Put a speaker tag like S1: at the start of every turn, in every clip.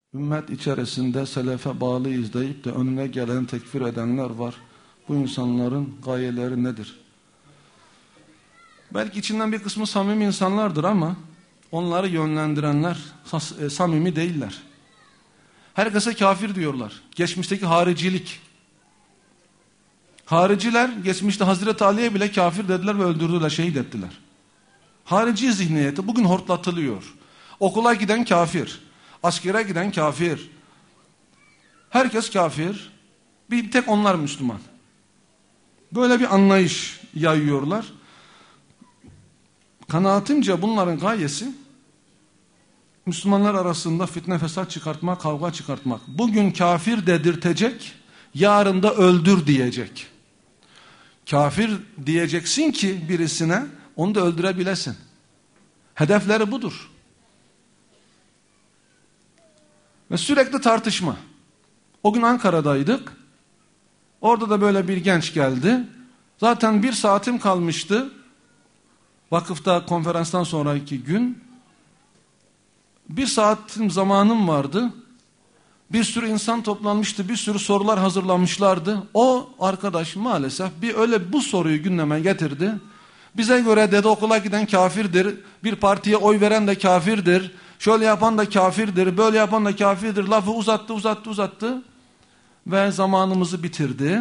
S1: Ümmet içerisinde selefe bağlıyız deyip de önüne gelen tekfir edenler var. Bu insanların gayeleri nedir? Belki içinden bir kısmı samimi insanlardır ama onları yönlendirenler samimi değiller. Herkese kafir diyorlar. Geçmişteki haricilik. Hariciler geçmişte Hazreti Ali'ye bile kafir dediler ve öldürdüler, şehit ettiler. Harici zihniyeti bugün hortlatılıyor. Okula giden kafir, askere giden kafir. Herkes kafir. Bir tek onlar Müslüman. Böyle bir anlayış yayıyorlar. Kanaatimce bunların gayesi Müslümanlar arasında fitne fesat çıkartmak, kavga çıkartmak. Bugün kafir dedirtecek, yarın da öldür diyecek. Kafir diyeceksin ki birisine, onu da öldürebilesin. Hedefleri budur. Ve sürekli tartışma. O gün Ankara'daydık. Orada da böyle bir genç geldi. Zaten 1 saatim kalmıştı. Vakıfta konferanstan sonraki gün. 1 saatim zamanım vardı. Bir sürü insan toplanmıştı. Bir sürü sorular hazırlamışlardı. O arkadaş maalesef bu soruyu gündeme getirdi. Bize göre dedi okula giden kafirdir. Bir partiye oy veren de kafirdir. Şöyle yapan da kafirdir. Böyle yapan da kafirdir. Lafı uzattı. Ve zamanımızı bitirdi.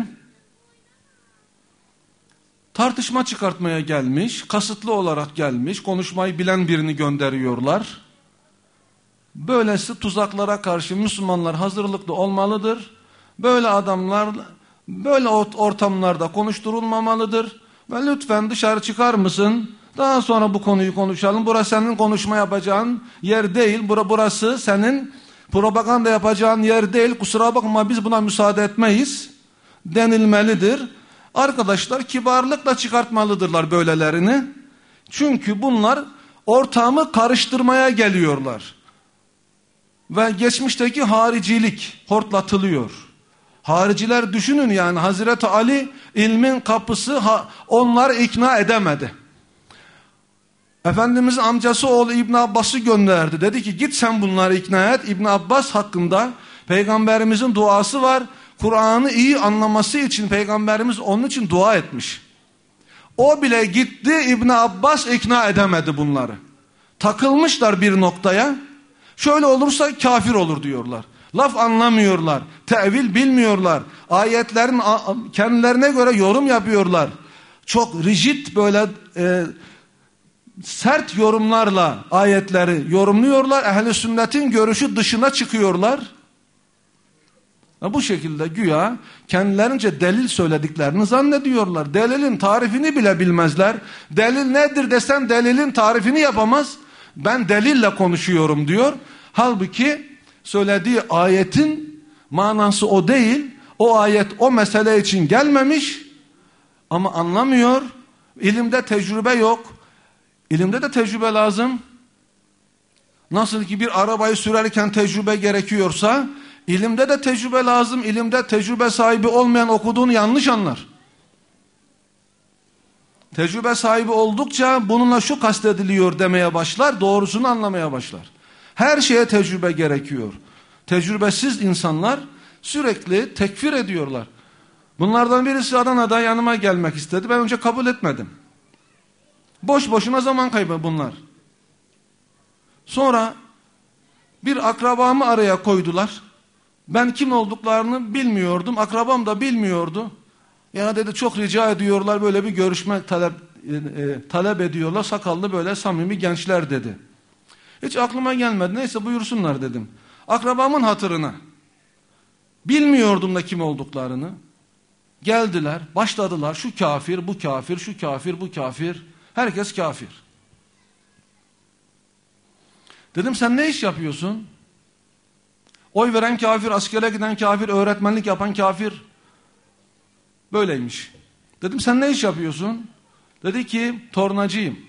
S1: Tartışma çıkartmaya gelmiş. Kasıtlı olarak gelmiş. Konuşmayı bilen birini gönderiyorlar. Böylesi tuzaklara karşı Müslümanlar hazırlıklı olmalıdır. Böyle adamlar, böyle ortamlarda konuşturulmamalıdır. Ve lütfen dışarı çıkar mısın? Daha sonra bu konuyu konuşalım. Burası senin konuşma yapacağın yer değil. Burası senin propaganda yapacağın yer değil. Kusura bakma biz buna müsaade etmeyiz denilmelidir. Arkadaşlar kibarlıkla çıkartmalıdırlar böylelerini. Çünkü bunlar ortamı karıştırmaya geliyorlar. Ve geçmişteki haricilik hortlatılıyor. Hariciler düşünün yani Hazreti Ali ilmin kapısı onları ikna edemedi. Efendimizin amcası oğlu İbn Abbas'ı gönderdi. Dedi ki git sen bunları ikna et. İbn Abbas hakkında Peygamberimizin duası var. Kur'an'ı iyi anlaması için Peygamberimiz onun için dua etmiş. O bile gitti, İbn Abbas ikna edemedi bunları. Takılmışlar bir noktaya. Şöyle olursa kafir olur diyorlar. Laf anlamıyorlar. Tevil bilmiyorlar. Ayetlerin kendilerine göre yorum yapıyorlar. Çok rigid böyle sert yorumlarla ayetleri yorumluyorlar. Ehl-i sünnetin görüşü dışına çıkıyorlar. Bu şekilde güya kendilerince delil söylediklerini zannediyorlar. Delilin tarifini bile bilmezler. Delil nedir desen delilin tarifini yapamaz. Ben delille konuşuyorum diyor. Halbuki söylediği ayetin manası o değil. O ayet o mesele için gelmemiş ama anlamıyor. İlimde tecrübe yok. İlimde de tecrübe lazım. Nasıl ki bir arabayı sürerken tecrübe gerekiyorsa ilimde de tecrübe lazım. İlimde tecrübe sahibi olmayan okuduğunu yanlış anlar. Tecrübe sahibi oldukça bununla şu kastediliyor demeye başlar, doğrusunu anlamaya başlar. Her şeye tecrübe gerekiyor. Tecrübesiz insanlar sürekli tekfir ediyorlar. Bunlardan birisi Adana'da yanıma gelmek istedi. Ben önce kabul etmedim. Boş boşuna zaman kaybı bunlar. Sonra bir akrabamı araya koydular. Ben kim olduklarını bilmiyordum. Akrabam da bilmiyordu. Ya dedi çok rica ediyorlar böyle bir görüşme talep ediyorlar. Sakallı böyle samimi gençler dedi. Hiç aklıma gelmedi. Neyse buyursunlar dedim. Akrabamın hatırına. Bilmiyordum da kim olduklarını. Geldiler, başladılar. Şu kafir, bu kafir, şu kafir, bu kafir. Herkes kafir. Dedim sen ne iş yapıyorsun? Oy veren kafir, askere giden kafir, öğretmenlik yapan kafir. Böyleymiş. Dedim sen ne iş yapıyorsun? Dedi ki tornacıyım.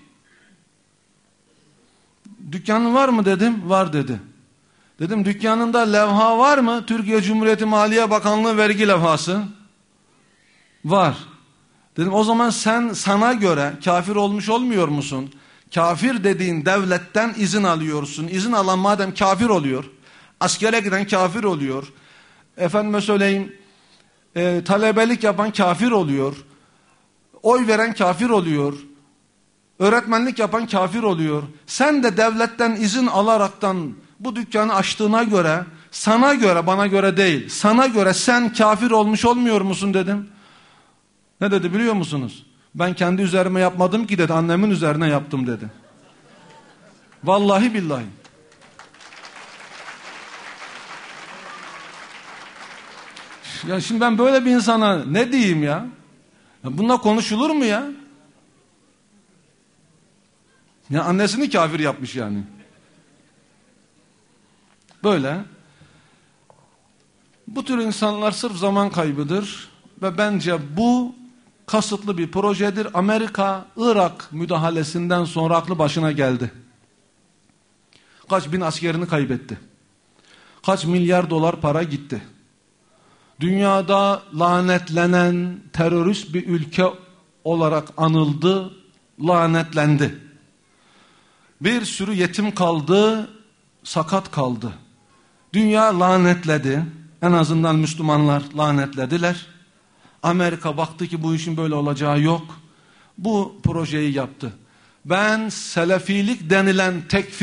S1: Dükkanın var mı dedim. Var dedi. Dedim dükkanında levha var mı? Türkiye Cumhuriyeti Maliye Bakanlığı vergi levhası. Var. Dedim o zaman sen sana göre kafir olmuş olmuyor musun? Kafir dediğin devletten izin alıyorsun. İzin alan madem kafir oluyor. Askere giden kafir oluyor. Efendime söyleyeyim, talebelik yapan kafir oluyor. Oy veren kafir oluyor. Öğretmenlik yapan kafir oluyor. Sen de devletten izin alaraktan bu dükkanı açtığına göre, sana göre, bana göre değil, sana göre sen kafir olmuş olmuyor musun dedim. Ne dedi biliyor musunuz? Ben kendi üzerime yapmadım ki dedi, annemin üzerine yaptım dedi. Vallahi billahi. Ya şimdi ben böyle bir insana ne diyeyim ya? Ya bununla konuşulur mu ya? Ya annesini kafir yapmış yani. Böyle. Bu tür insanlar sırf zaman kaybıdır. Ve bence bu kasıtlı bir projedir. Amerika, Irak müdahalesinden sonra aklı başına geldi. Kaç bin askerini kaybetti. Kaç milyar dolar para gitti. Dünyada lanetlenen terörist bir ülke olarak anıldı, lanetlendi. Bir sürü yetim kaldı, sakat kaldı. Dünya lanetledi. En azından Müslümanlar lanetlediler. Amerika baktı ki bu işin böyle olacağı yok. Bu projeyi yaptı. Ben Selefilik denilen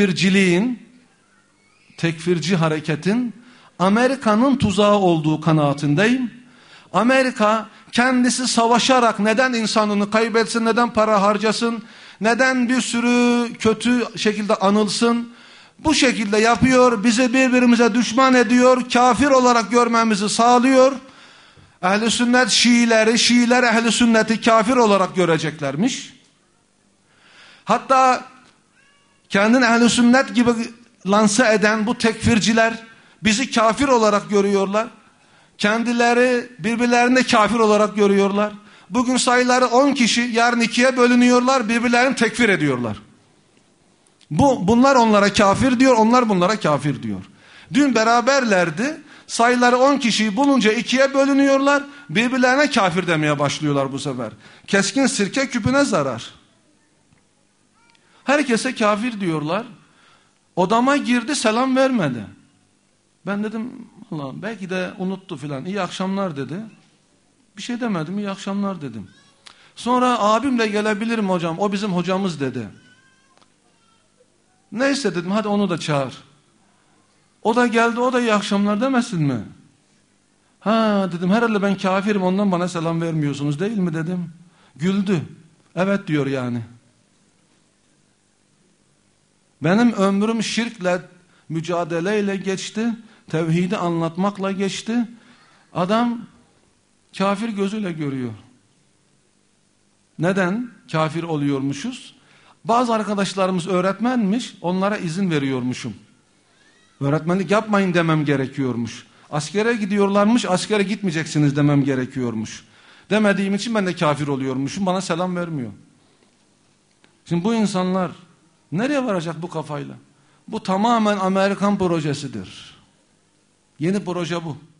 S1: tekfirci hareketin Amerika'nın tuzağı olduğu kanaatindeyim. Amerika kendisi savaşarak neden insanını kaybetsin, neden para harcasın, neden bir sürü kötü şekilde anılsın? Bu şekilde yapıyor, bizi birbirimize düşman ediyor, kafir olarak görmemizi sağlıyor. Ehl-i sünnet Şiiler ehl-i sünneti kafir olarak göreceklermiş. Hatta kendini ehl-i sünnet gibi lanse eden bu tekfirciler bizi kafir olarak görüyorlar. Kendileri birbirlerini kafir olarak görüyorlar. Bugün sayıları 10 kişi, yarın 2'ye bölünüyorlar, birbirlerini tekfir ediyorlar. Bunlar onlara kafir diyor, onlar bunlara kafir diyor. Dün beraberlerdi, sayıları 10 kişiyi bulunca 2'ye bölünüyorlar, birbirlerine kafir demeye başlıyorlar bu sefer. Keskin sirke küpüne zarar. Herkese kafir diyorlar. Odama girdi, selam vermedi. Ben dedim, Allah belki de unuttu filan. İyi akşamlar dedi. Bir şey demedim, iyi akşamlar dedim. Sonra abimle gelebilirim hocam, o bizim hocamız dedi. Neyse dedim, hadi onu da çağır. O da geldi, o da iyi akşamlar demesin mi? Ha dedim, herhalde ben kafirim, ondan bana selam vermiyorsunuz değil mi dedim. Güldü. Evet diyor yani. Benim ömrüm şirkle, mücadeleyle geçti. Tevhidi anlatmakla geçti. Adam kafir gözüyle görüyor. Neden kafir oluyormuşuz? Bazı arkadaşlarımız öğretmenmiş, onlara izin veriyormuşum. Öğretmenlik yapmayın demem gerekiyormuş. Askere gidiyorlarmış, askere gitmeyeceksiniz demem gerekiyormuş. Demediğim için ben de kafir oluyormuşum, bana selam vermiyor. Şimdi bu insanlar nereye varacak bu kafayla? Bu tamamen Amerikan projesidir. Yeni proje bu.